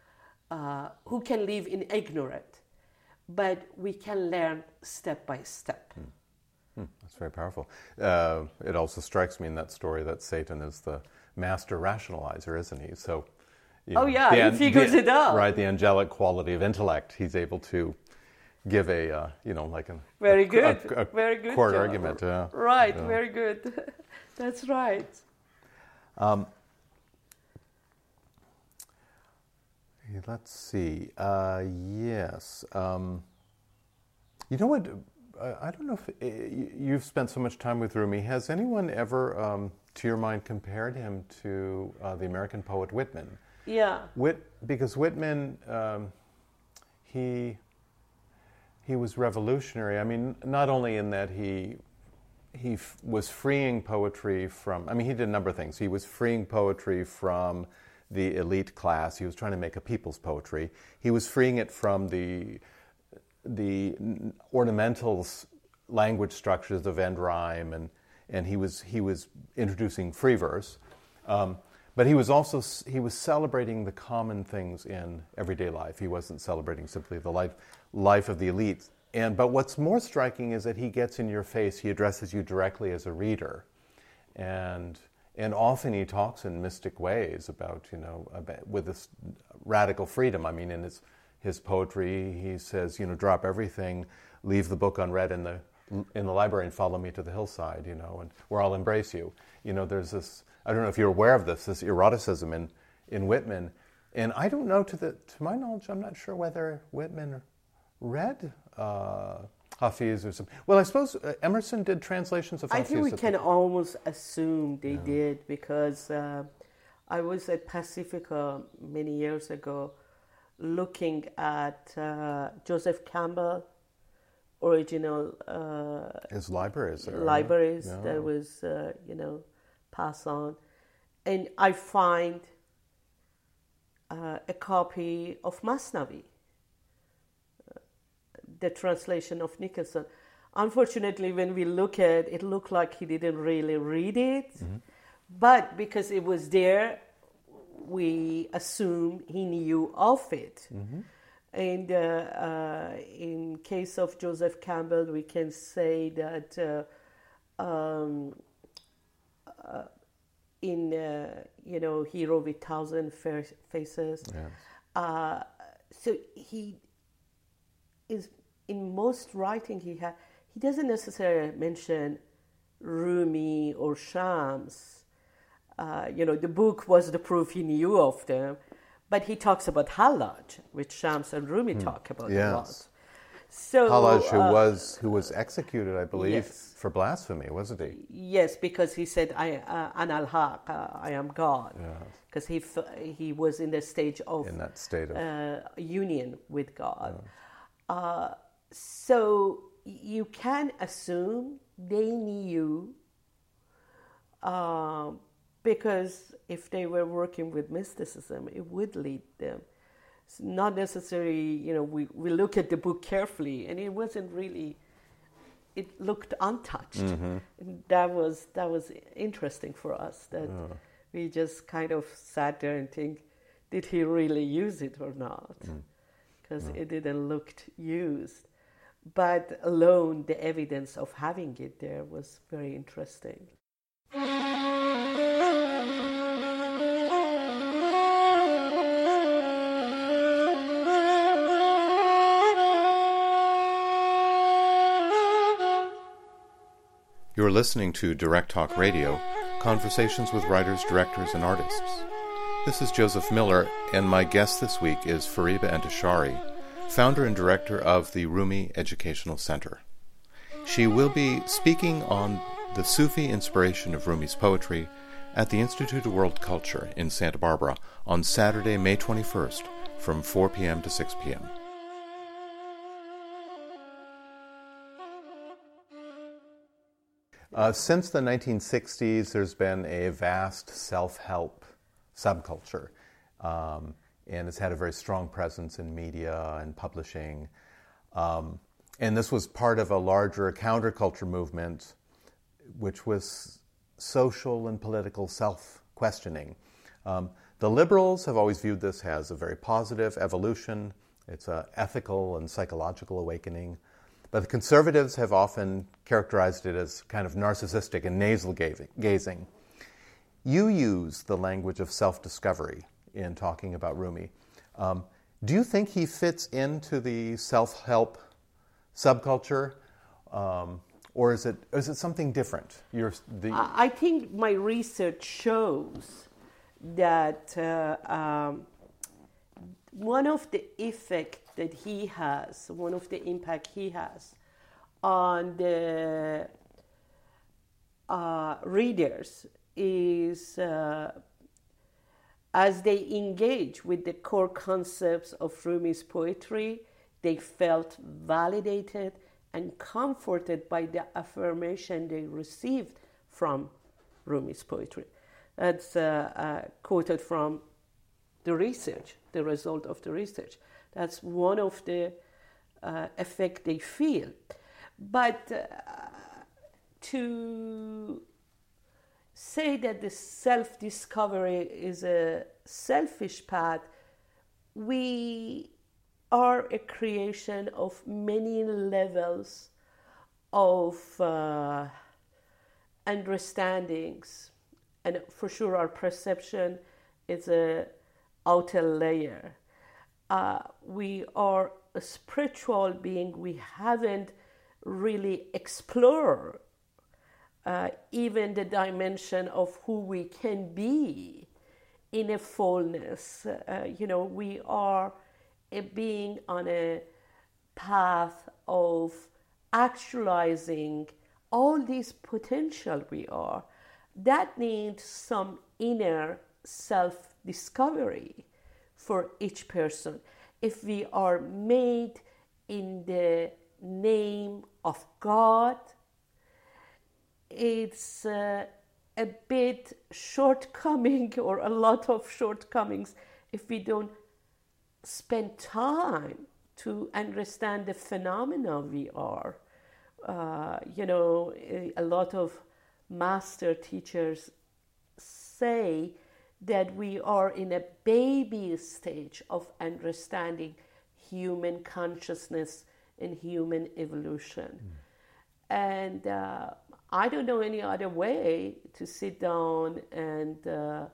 uh, who can live in ignorance, but we can learn step by step. Mm. Mm, that's very powerful. Uh, it also strikes me in that story that Satan is the master rationalizer, isn't he? So, you know, oh yeah, he figures the, it out. Right, the angelic quality of intellect. He's able to give a, uh, you know, like a very a, good, a, a very good court job. argument. Uh, right, uh, very good. That's right. Um, let's see. Uh, yes. Um, you know what? I don't know if uh, you've spent so much time with Rumi. Has anyone ever, um, to your mind, compared him to uh, the American poet Whitman? Yeah. Whit, because Whitman, um, he he was revolutionary. I mean, not only in that he he f- was freeing poetry from. I mean, he did a number of things. He was freeing poetry from the elite class. He was trying to make a people's poetry. He was freeing it from the the ornamental language structures of end rhyme, and and he was he was introducing free verse. Um, But he was also he was celebrating the common things in everyday life. He wasn't celebrating simply the life life of the elite. And but what's more striking is that he gets in your face. He addresses you directly as a reader, and and often he talks in mystic ways about you know about, with this radical freedom. I mean, in his his poetry, he says you know drop everything, leave the book unread in the in the library, and follow me to the hillside. You know, and where I'll embrace you. You know, there's this. I don't know if you're aware of this, this eroticism in, in Whitman. And I don't know, to the to my knowledge, I'm not sure whether Whitman read uh, Hafiz or something. Well, I suppose uh, Emerson did translations of Hafiz. I think we can almost assume they yeah. did, because uh, I was at Pacifica many years ago looking at uh, Joseph Campbell original uh, his libraries there, libraries yeah. that was uh, you know pass on, and I find uh, a copy of Masnavi, uh, the translation of Nicholson. Unfortunately, when we look at it, it looked like he didn't really read it, mm-hmm. but because it was there, we assume he knew of it. Mm-hmm. And uh, uh, in case of Joseph Campbell, we can say that uh, um, Uh, in uh, you know Hero with Thousand Faces, yes. uh, so he is in most writing he ha- he doesn't necessarily mention Rumi or Shams. Uh, you know the book was the proof he knew of them, but he talks about Hallaj, which Shams and Rumi hmm. talk about yes. a lot. So, Hallaj, who uh, was who was executed, I believe, yes. for blasphemy, wasn't he? Yes, because he said, "I uh, Ana al-Haq, uh, I am God," because yes. he f- he was in the stage of in that state of uh, union with God. Yes. Uh, so you can assume they knew, uh, because if they were working with mysticism, it would lead them. It's not necessarily, you know, we, we look at the book carefully, and it wasn't really, it looked untouched. Mm-hmm. And that was that was interesting for us, that oh. we just kind of sat there and think, did he really use it or not? Because mm. it didn't look used. But alone, the evidence of having it there was very interesting. You're listening to Direct Talk Radio, conversations with writers, directors, and artists. This is Joseph Miller, and my guest this week is Fariba Entashari, founder and director of the Rumi Educational Center. She will be speaking on the Sufi inspiration of Rumi's poetry at the Institute of World Culture in Santa Barbara on Saturday, May twenty-first, from four p.m. to six p.m. Uh, since the nineteen sixties, there's been a vast self-help subculture, um, and it's had a very strong presence in media and publishing. Um, and this was part of a larger counterculture movement, which was social and political self-questioning. Um, the liberals have always viewed this as a very positive evolution. It's an ethical and psychological awakening. But the conservatives have often characterized it as kind of narcissistic and nasal gazing. You use the language of self-discovery in talking about Rumi. Um, do you think he fits into the self-help subculture, um, or is it is it something different? You're the... I think my research shows that uh, um, one of the effects that he has, one of the impact he has on the uh, readers is uh, as they engage with the core concepts of Rumi's poetry, they felt validated and comforted by the affirmation they received from Rumi's poetry. That's uh, uh, quoted from the research, the result of the research. That's one of the uh, effects they feel. But uh, to say that the self-discovery is a selfish path, we are a creation of many levels of uh, understandings. And for sure, our perception is a outer layer. Uh, we are a spiritual being. We haven't really explored uh, even the dimension of who we can be in a fullness. Uh, you know, we are a being on a path of actualizing all this potential we are. That needs some inner self-discovery for each person. If we are made in the name of God, it's uh, a bit shortcoming or a lot of shortcomings if we don't spend time to understand the phenomena we are. Uh, you know, a lot of master teachers say that we are in a baby stage of understanding human consciousness and human evolution. Mm. And uh, I don't know any other way to sit down and uh,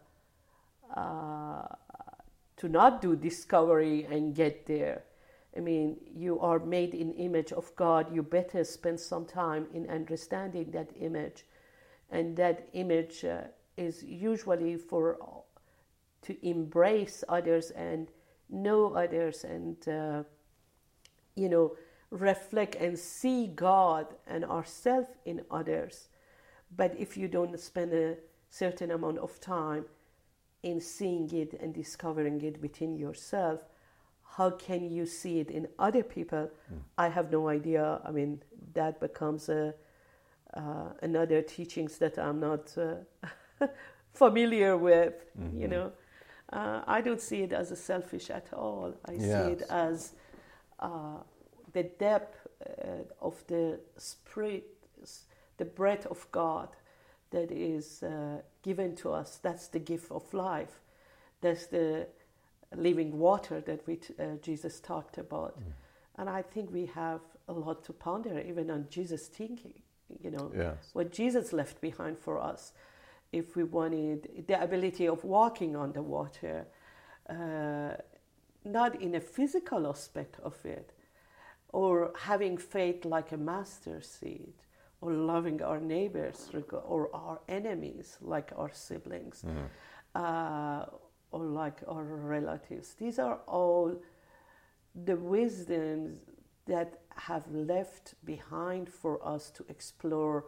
uh, to not do discovery and get there. I mean, you are made in image of God. You better spend some time in understanding that image. And that image uh, is usually for to embrace others and know others and, uh, you know, reflect and see God and ourselves in others. But if you don't spend a certain amount of time in seeing it and discovering it within yourself, how can you see it in other people? Mm. I have no idea. I mean, that becomes a, uh, another teachings that I'm not uh, familiar with, mm-hmm. you know. Uh, I don't see it as a selfish at all. I yes. see it as uh, the depth uh, of the spirit, the breath of God that is uh, given to us. That's the gift of life. That's the living water that we t- uh, Jesus talked about. Mm. And I think we have a lot to ponder even on Jesus' thinking, you know, yes. what Jesus left behind for us. If we wanted the ability of walking on the water, uh, not in a physical aspect of it, or having faith like a mustard seed, or loving our neighbors or our enemies like our siblings, mm. uh, or like our relatives. These are all the wisdoms that have left behind for us to explore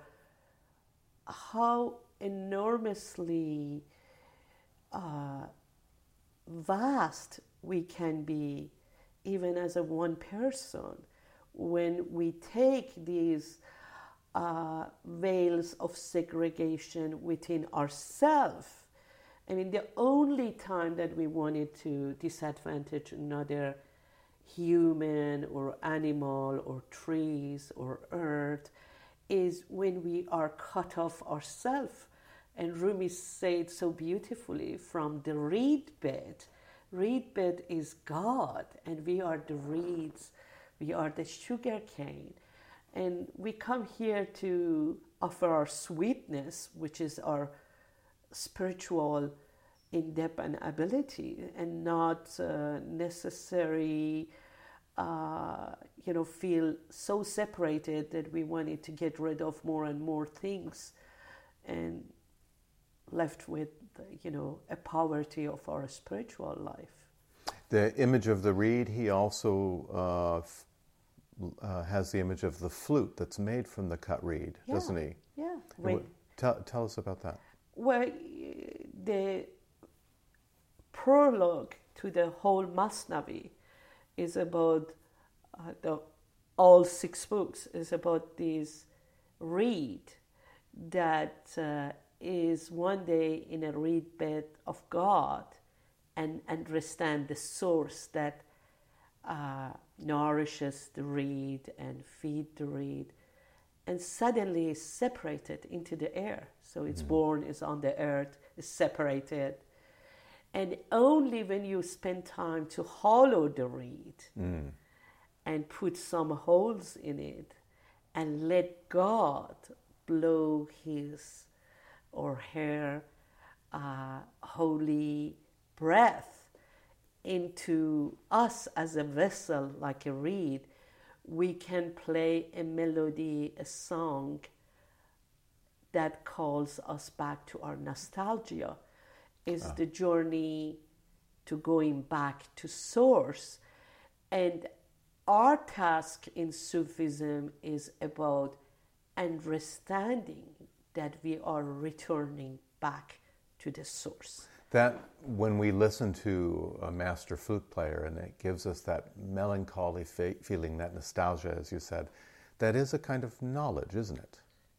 how enormously uh, vast we can be, even as a one person, when we take these uh, veils of segregation within ourselves. I mean, the only time that we wanted to disadvantage another human or animal or trees or earth is when we are cut off ourselves. And Rumi said so beautifully, from the reed bed. Reed bed is God, and we are the reeds. We are the sugar cane. And we come here to offer our sweetness, which is our spiritual in-depth and ability, and not uh, necessarily, uh, you know, feel so separated that we wanted to get rid of more and more things and left with, you know, a poverty of our spiritual life. The image of the reed, he also uh, f- uh, has the image of the flute that's made from the cut reed, yeah. doesn't he? Yeah. What, tell, tell us about that. Well, the prologue to the whole Masnavi is about uh, the all six books is about this reed that uh, is one day in a reed bed of God and understand the source that uh, nourishes the reed and feed the reed, and suddenly is separated into the air. So it's mm. born, is on the earth, is separated. And only when you spend time to hollow the reed mm. and put some holes in it and let God blow his or her uh, holy breath into us as a vessel, like a reed, we can play a melody, a song that calls us back to our nostalgia. Is ah. the journey to going back to source. And our task in Sufism is about understanding that we are returning back to the source. That when we listen to a master flute player and it gives us that melancholy fe- feeling, that nostalgia, as you said, that is a kind of knowledge, isn't it?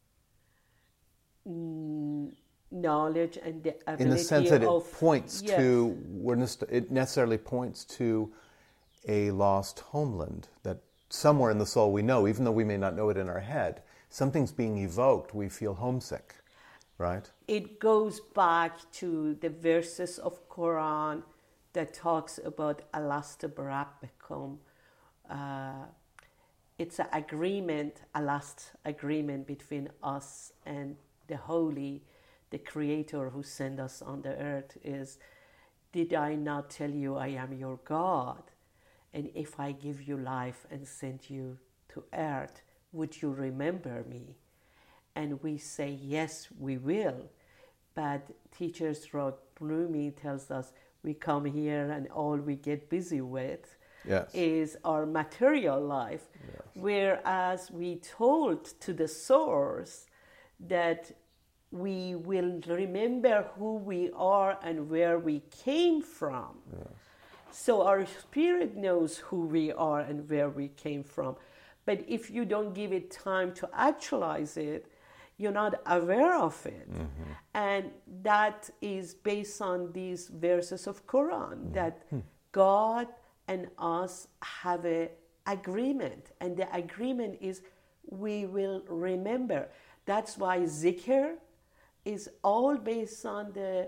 Mm, knowledge and the ability in the sense that it of, points yes. to, it necessarily points to a lost homeland that somewhere in the soul we know, even though we may not know it in our head, something's being evoked, we feel homesick. Right. It goes back to the verses of Quran that talks about Alastu Barabbikum. Uh, it's an agreement, a last agreement between us and the Holy, the Creator who sent us on the earth is, did I not tell you I am your God? And if I give you life and send you to earth, would you remember me? And we say, yes, we will. But teachers Rod Rumi tells us we come here and all we get busy with yes. is our material life. Yes. Whereas we told to the source that we will remember who we are and where we came from. Yes. So our spirit knows who we are and where we came from. But if you don't give it time to actualize it, you're not aware of it. Mm-hmm. And that is based on these verses of Quran, mm-hmm. that God and us have an agreement. And the agreement is we will remember. That's why zikr is all based on the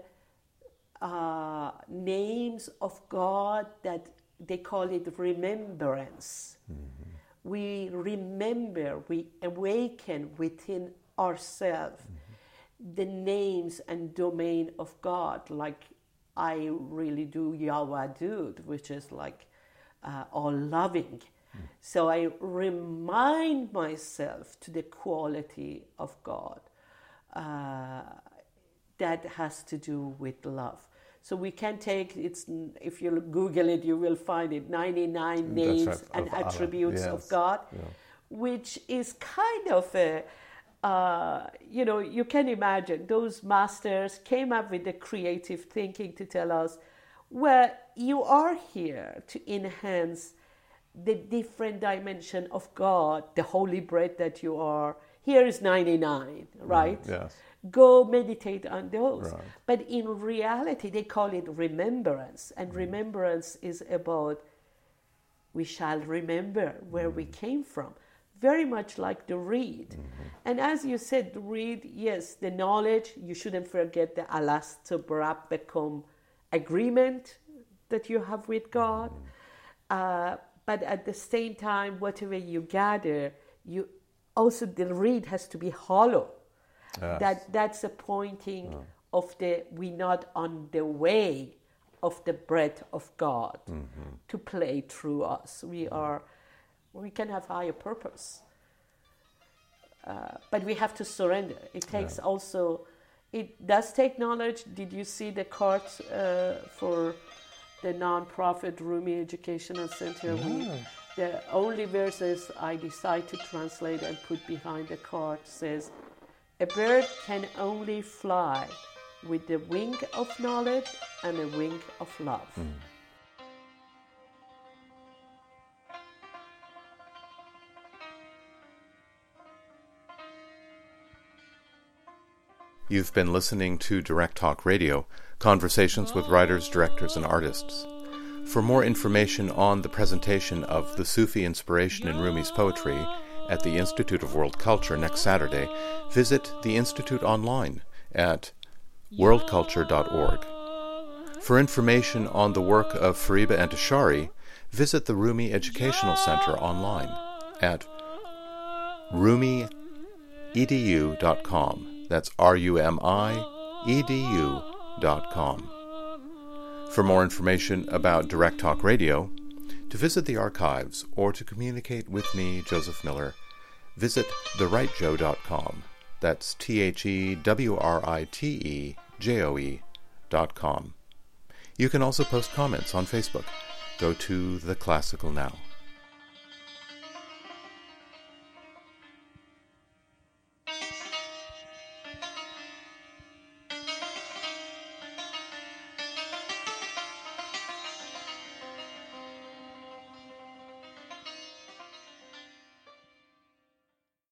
uh, names of God, that they call it remembrance. Mm-hmm. We remember, we awaken within ourselves mm-hmm. the names and domain of God, like I really do Yawadud, which is like uh, all loving. Mm. So I remind myself to the quality of God uh, that has to do with love. So we can take, it's, if you Google it, you will find it, ninety-nine names right, and attributes yes. of God, yeah. which is kind of a, uh, you know, you can imagine those masters came up with the creative thinking to tell us, well, you are here to enhance the different dimension of God, the holy bread that you are. Here is ninety-nine, right? Mm, yes. Go meditate on those. Right. But in reality, they call it remembrance. And mm. remembrance is about, we shall remember where mm. we came from. Very much like the reed. Mm-hmm. And as you said, the reed, yes, the knowledge, you shouldn't forget the Alastu Barabbikum agreement that you have with God. Mm. Uh, but at the same time, whatever you gather, you also, the reed has to be hollow. Yes. That that's a pointing oh. of the we're not on the way of the breath of God mm-hmm. to play through us. We mm-hmm. are, we can have higher purpose, uh, but we have to surrender. It takes yeah. also, it does take knowledge. Did you see the card uh, for the non-profit Rumi Educational Center? Yeah. We The only verses I decide to translate and put behind the card says, "A bird can only fly with the wing of knowledge and a wing of love." Mm. You've been listening to Direct Talk Radio, conversations with writers, directors, and artists. For more information on the presentation of the Sufi inspiration in Rumi's poetry at the Institute of World Culture next Saturday, visit the Institute online at world culture dot org. For information on the work of Fariba Antashari, visit the Rumi Educational Center online at rumi e d u dot com. That's R U M I E D U dot com. For more information about Direct Talk Radio, to visit the archives, or to communicate with me, Joseph Miller, visit the right joe dot com. That's T H E W R I T E J O E dot com. You can also post comments on Facebook. Go to The Classical Now.